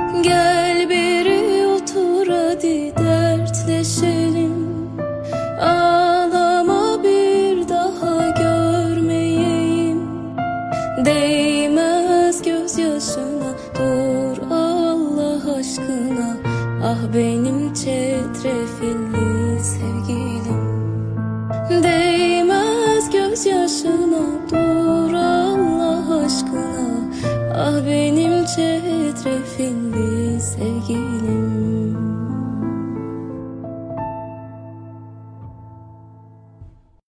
Gel beri otur hadi dertleşelim. Ağlama bir daha görmeyeyim. Değmez gözyaşına, dur Allah aşkına. Ah benim çetrefilli sevgilim. Değmez gözyaşına, dur Allah aşkına. Ah benim çetrefilli